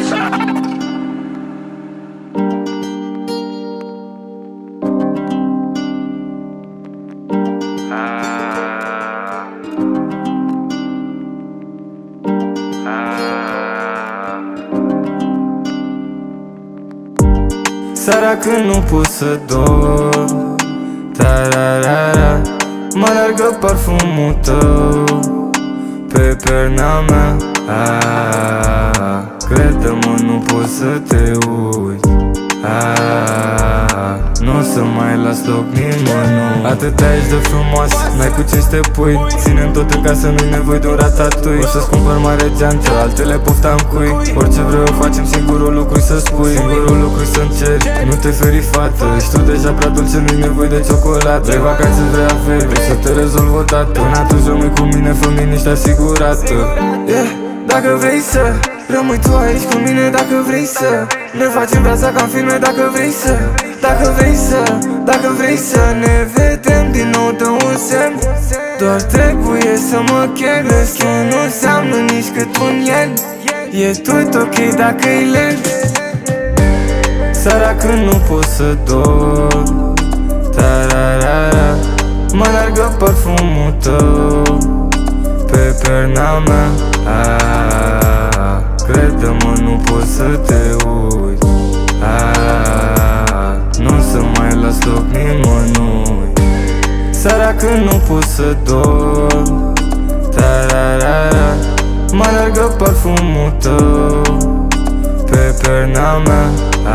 Seara când nu pot să dorm, tararara, mă largă parfumul tău pe perna mea. Crede-mă, nu pot să te uiți. Nu o să mai las loc nimănui. Atât ești de frumoasă, n-ai cu ce să te pui. Ținem tot în casă, nu-i nevoie de un ratatouille. O să-ți cumpăr mare geantă, altele poftam cui. Orice vreau facem, singurul lucru să spui. Singurul lucru să-mi ceri, nu te feri fată. Ești tu deja prea dulce, nu-i nevoie de ciocolată. Vrei vacanțe, vrei aferi, vrei să te rezolv odată. Până atunci rămâi cu mine, fă liniște asigurată. Dacă vrei să rămâi tu aici cu mine, dacă vrei să ne facem viața ca în filme, dacă vrei să, dacă vrei să ne vedem din nou, dă un semn. Doar trebuie să mă chem, restul nu înseamnă nici cât un el. E tot ok dacă e lent. Seara când nu pot să dorm, tararara, mă largă parfumul tău pe perna mea. Crede-mă, nu pot să te uiți. Nu o să mai las loc nimănui. Seara când nu pot să dorm, tararara, mă largă parfumul tău pe perna mea.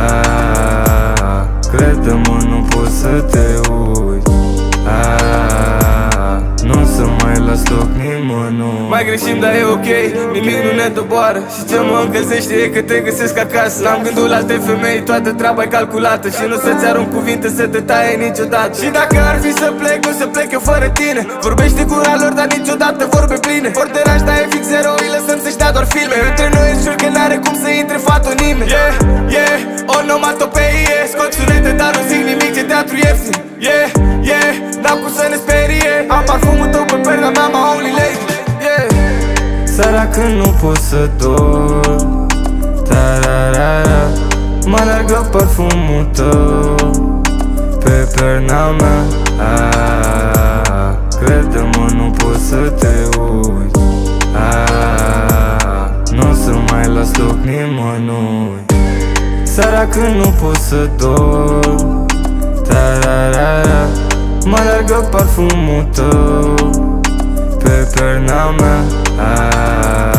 Crede-mă, nu pot să te uiți. Nu o să mai las loc nimănui. Mai greșim, dar e ok, nimic nu ne doboară. Și ce mă încălzește e că te găsesc acasă. N-am gândul la alte femei, toată treaba e calculată. Și nu să-ți arunc cuvinte să te taie niciodată. Și dacă ar fi să plec, nu să plec eu fără tine. Vorbește gura lor, dar niciodată vorbe pline. Ori deraj, dar e fix erou, îi lăsăm să-și dea doar filme. Între noi e jur că n-are cum să intre fatul nimeni. Onomatopeie, scot sunete, dar nu zic nimic, ce teatru ieftin. N-am cum să ne sperie. Am parfumul tău pe perna mea, my only lady. Seara când nu pot să dorm, tararara, mă largă parfumul tău pe perna mea. Crede-mă, nu pot să te uiți. Nu o să mai las loc nimănui. Seara când nu pot să dorm, tararara, mă largă parfumul tău pe perna mea.